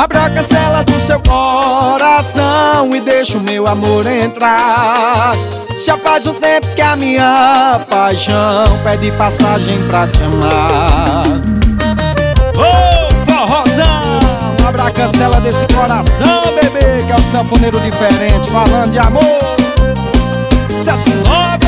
Abre a cancela do seu coração e deixa o meu amor entrar. Já faz um tempo que a minha paixão pede passagem pra te amar. Ô, forrozão, abre a cancela desse coração, bebê, que é o sanfoneiro diferente, falando de amor. Cessinove.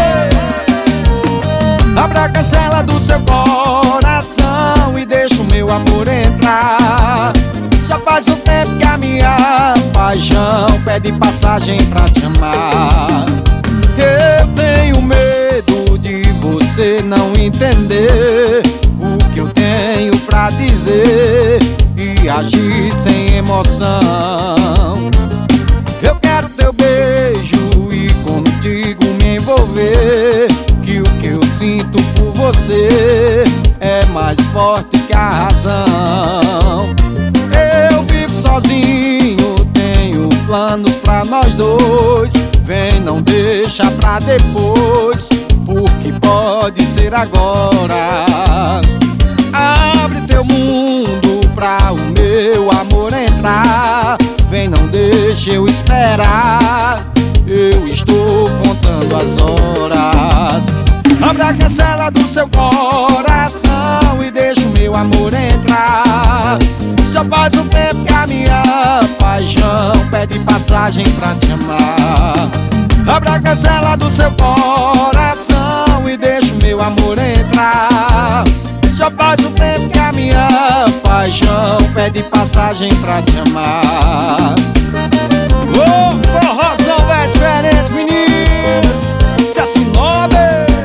Abre a cancela do seu coração e deixa o meu amor entrar. Já faz um tempo que a minha paixão pede passagem pra te amar. Eu tenho medo de você não entender o que eu tenho pra dizer e agir sem emoção. Eu quero teu beijo e contigo me envolver, que o que eu sinto por você é mais forte que a razão. Eu vivo sozinho, tenho planos pra nós dois. Vem, não deixa pra depois, porque pode ser agora. Abre teu mundo pra o meu amor entrar. Vem, não deixa eu esperar, eu estou contando as horas. Abre a cancela do seu coração e deixa o meu amor entrar. Já faz um tempo que a minha paixão pede passagem pra te amar. Abre a cancela do seu coração e deixa o meu amor entrar. Já faz um tempo que a minha paixão pede passagem pra te amar. Ô, forrozão é diferente, menino. Cessinove.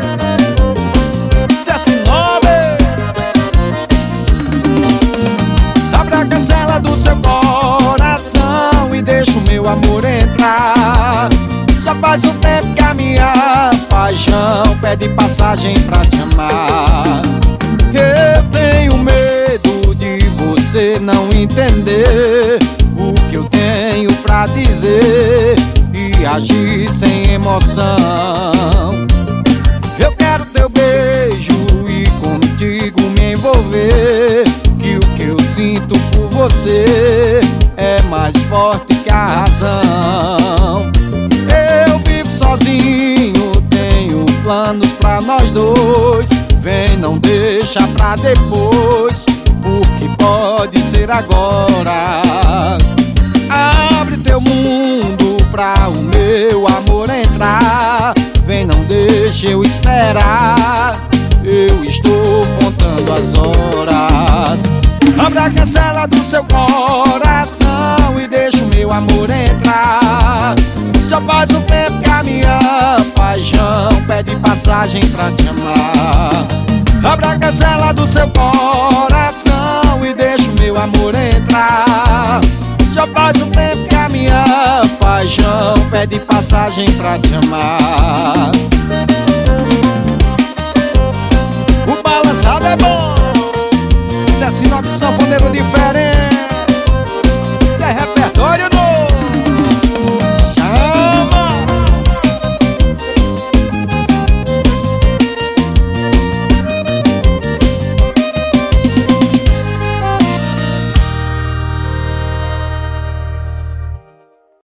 Cancela do seu coração e deixa o meu amor entrar. Já faz um tempo que a minha paixão pede passagem pra te amar. Eu tenho medo de você não entender o que eu tenho pra dizer e agir sem emoção. Eu quero teu beijo e contigo me envolver, que o que eu sinto por você é mais forte que a razão. Eu vivo sozinho, tenho planos pra nós dois. Vem, não deixa pra depois, porque pode ser agora. Abre teu mundo pra o meu amor entrar. Vem, não deixa eu esperar, eu estou contando as horas. Abre a cancela do seu coração e deixa o meu amor entrar. Já faz um tempo que a minha paixão pede passagem pra te amar. Abre a cancela do seu coração e deixa o meu amor entrar. Já faz um tempo que a minha paixão pede passagem pra te amar. O balançado é bom, Cessinove, sanfoneiro diferente.